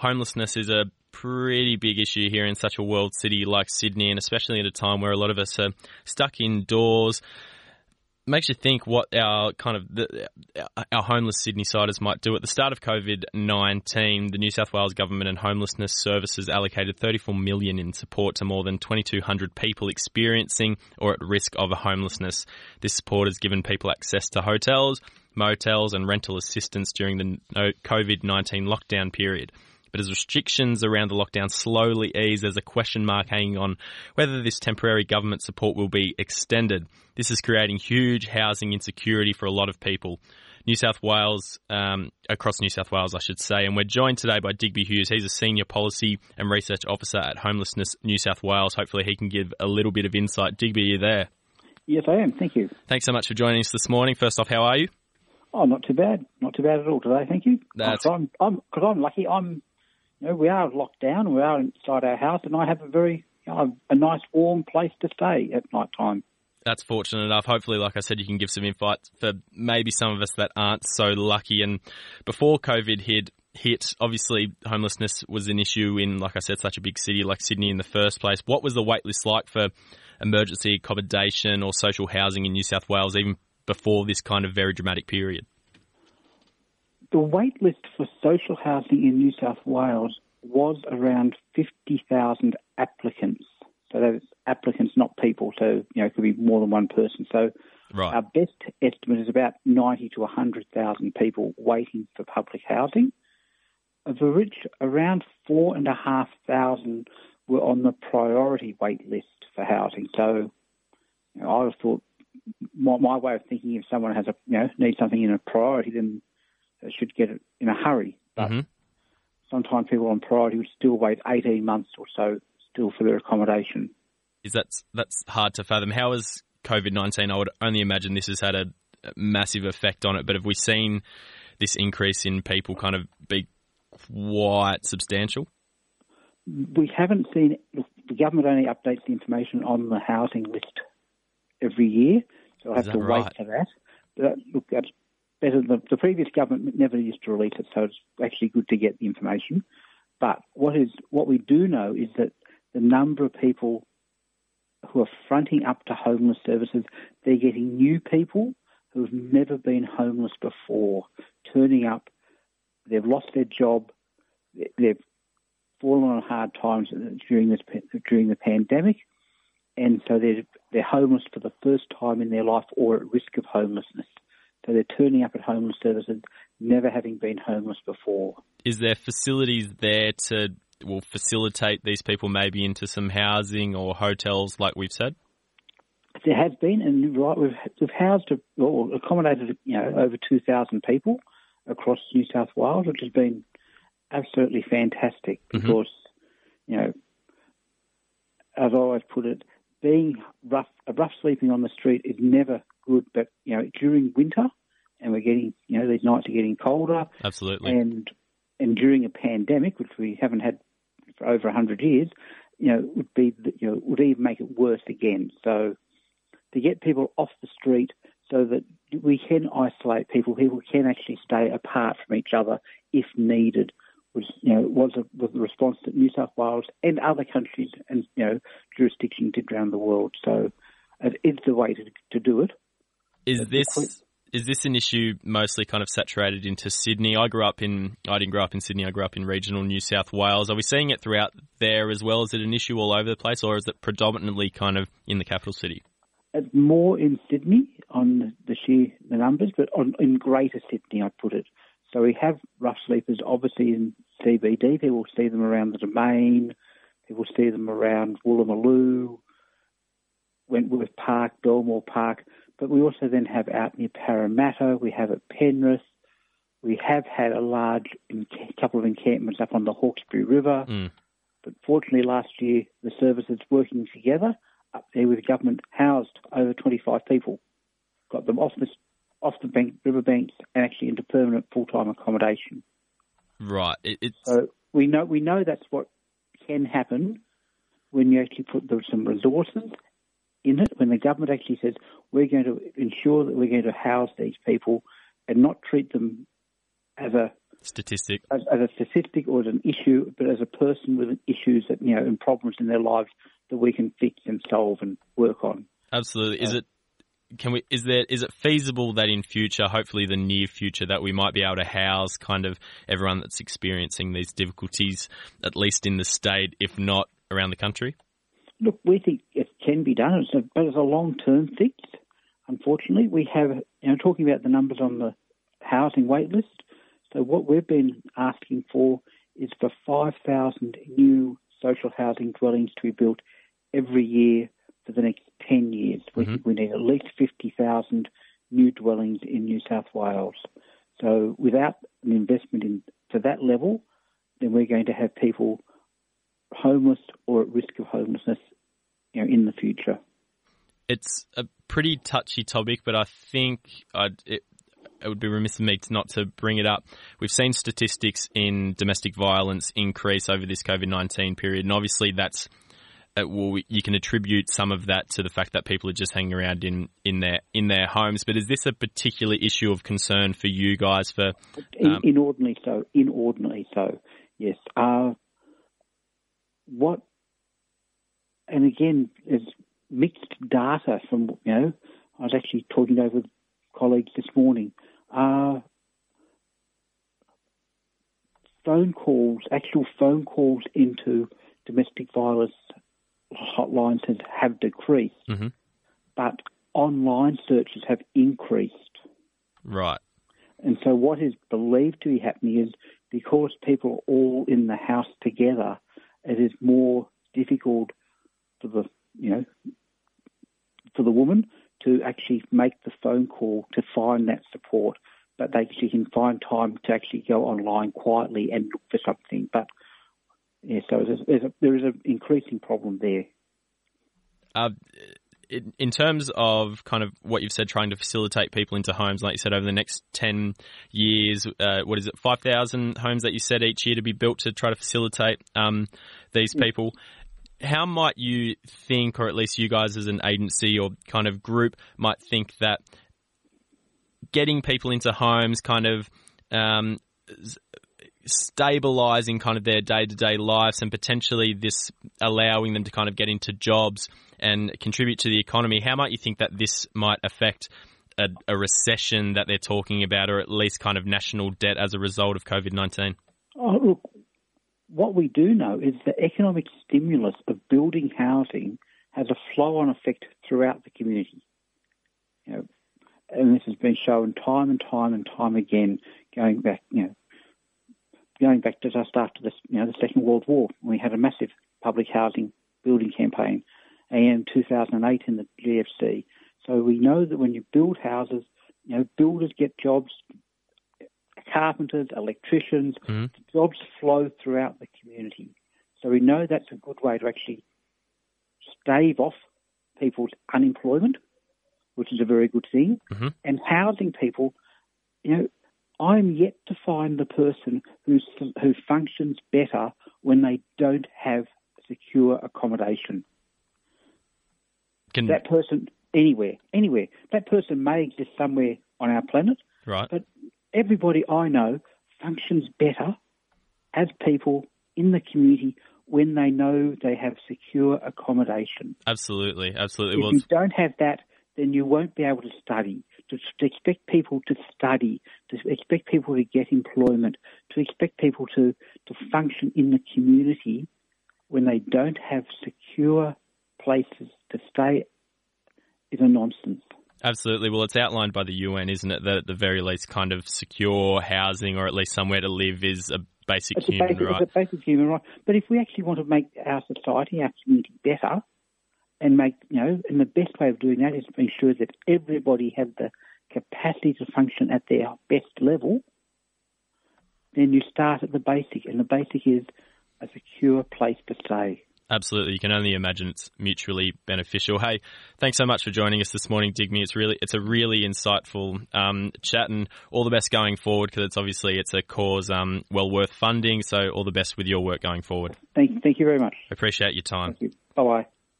Homelessness is a pretty big issue here in such a world city like Sydney, and especially at a time where a lot of us are stuck indoors. Makes you think what our homeless Sydney-siders might do. At the start of COVID-19, the New South Wales Government and Homelessness Services allocated $34 million in support to more than 2,200 people experiencing or at risk of homelessness. This support has given people access to hotels, motels and rental assistance during the COVID-19 lockdown period. But as restrictions around the lockdown slowly ease, there's a question mark hanging on whether this temporary government support will be extended. This is creating huge housing insecurity for a lot of people. New South Wales, across New South Wales, I should say. And we're joined today by Digby Hughes. He's a Senior Policy and Research Officer at Homelessness New South Wales. Hopefully he can give a little bit of insight. Digby, are you there? Yes, I am. Thank you. Thanks so much for joining us this morning. First off, how are you? Oh, not too bad. Not too bad at all today, thank you. Because I'm lucky. We are locked down. We are inside our house, and I have a nice warm place to stay at night time. That's fortunate enough. Hopefully, like I said, you can give some insight for maybe some of us that aren't so lucky. And before COVID hit, obviously homelessness was an issue in, like I said, such a big city like Sydney in the first place. What was the wait list like for emergency accommodation or social housing in New South Wales, even before this kind of very dramatic period? The wait list for social housing in New South Wales was around 50,000 applicants. So that's applicants, not people. So, it could be more than one person. So right. Our best estimate is about 90 to 100,000 people waiting for public housing, of which around 4,500 were on the priority wait list for housing. So I would have thought, my way of thinking, if someone has needs something in a priority, then they should get it in a hurry. But sometimes people on priority would still wait 18 months or so still for their accommodation. That's hard to fathom. How has COVID-19, I would only imagine this has had a massive effect on it, but have we seen this increase in people kind of be quite substantial? We haven't seen. The government only updates the information on the housing list every year, so I have to wait for that. But that's better than the previous government never used to release it, so it's actually good to get the information. But what we do know is that the number of people who are fronting up to homeless services, they're getting new people who have never been homeless before, turning up. They've lost their job. They've fallen on hard times during the pandemic, and so they're homeless for the first time in their life or at risk of homelessness. So they're turning up at homeless services, never having been homeless before. Is there facilities there to facilitate these people maybe into some housing or hotels, like we've said? There has been, and right, we've housed or accommodated over 2,000 people across New South Wales, which has been absolutely fantastic because, as I always put it, being rough sleeping on the street is never good, but during winter, and we're getting these nights are getting colder. Absolutely. And during a pandemic, which we haven't had for over 100 years, would even make it worse again. So to get people off the street so that we can isolate people can actually stay apart from each other if needed, was the response that New South Wales and other countries and jurisdictions did around the world. So it is the way to do it. Is this an issue mostly kind of saturated into Sydney? I didn't grow up in Sydney. I grew up in regional New South Wales. Are we seeing it throughout there as well? Is it an issue all over the place, or is it predominantly kind of in the capital city? It's more in Sydney on the numbers, but in Greater Sydney, I'd put it. So we have rough sleepers, obviously, in CBD. People see them around the Domain. People see them around Woolloomooloo, Wentworth Park, Belmore Park. But we also then have out near Parramatta. We have at Penrith. We have had a couple of encampments up on the Hawkesbury River. But fortunately, last year, the services working together up there with the government housed over 25 people, got them off the riverbanks and actually into permanent full-time accommodation. Right. So we know that's what can happen when you actually put some resources in it, when the government actually says we're going to ensure that we're going to house these people and not treat them as a statistic. As a statistic or as an issue, but as a person with issues that, and problems in their lives that we can fix and solve and work on. Absolutely. Is it feasible that in future, hopefully the near future, that we might be able to house kind of everyone that's experiencing these difficulties, at least in the state, if not around the country? Look, we think it can be done, but it's a long-term fix. Unfortunately, we have, talking about the numbers on the housing wait list, so what we've been asking for is for 5,000 new social housing dwellings to be built every year for the next 10 years. We think we need at least 50,000 new dwellings in New South Wales. So without an investment to that level, then we're going to have people homeless or at risk of homelessness, in the future. It's a pretty touchy topic, but I think it would be remiss of me not to bring it up. We've seen statistics in domestic violence increase over this COVID-19 period, and obviously that's you can attribute some of that to the fact that people are just hanging around in their homes. But is this a particular issue of concern for you guys? Inordinately so. Yes. And again, there's mixed data from. I was actually talking over with colleagues this morning. Actual phone calls into domestic violence hotlines have decreased, but online searches have increased. Right. And so what is believed to be happening is because people are all in the house together, it is more difficult for the woman to actually make the phone call to find that support, but she can find time to actually go online quietly and look for something. But so there is an increasing problem there. In terms of kind of what you've said, trying to facilitate people into homes, like you said, over the next 10 years, 5,000 homes that you said each year to be built to try to facilitate these people. How might you think, or at least you guys as an agency or kind of group might think that getting people into homes kind of stabilising kind of their day-to-day lives and potentially this allowing them to kind of get into jobs and contribute to the economy, how might you think that this might affect a recession that they're talking about, or at least kind of national debt as a result of COVID-19? Oh, look, what we do know is the economic stimulus of building housing has a flow-on effect throughout the community. And this has been shown time and time again, going back to just after this, the Second World War, when we had a massive public housing building campaign, and 2008 in the GFC. So we know that when you build houses, builders get jobs, carpenters, electricians, jobs flow throughout the community. So we know that's a good way to actually stave off people's unemployment, which is a very good thing. And housing people, I'm yet to find the person who functions better when they don't have secure accommodation. That person, anywhere, that person may exist somewhere on our planet, right? But everybody I know functions better as people in the community when they know they have secure accommodation. Absolutely. If you don't have that, then you won't be able to study. To expect people to study, to expect people to get employment, to expect people to function in the community when they don't have secure places to stay is a nonsense. Absolutely. Well, it's outlined by the UN, isn't it, that at the very least kind of secure housing or at least somewhere to live is a basic human right. It's a basic human right. But if we actually want to make our society, our community better, and and the best way of doing that is to ensure that everybody has the capacity to function at their best level, then you start at the basic, and the basic is a secure place to stay. Absolutely. You can only imagine it's mutually beneficial. Hey, thanks so much for joining us this morning, Digby. It's a really insightful chat, and all the best going forward, because it's a cause well worth funding. So all the best with your work going forward. Thank you very much. Appreciate your time. Thank you. Bye-bye.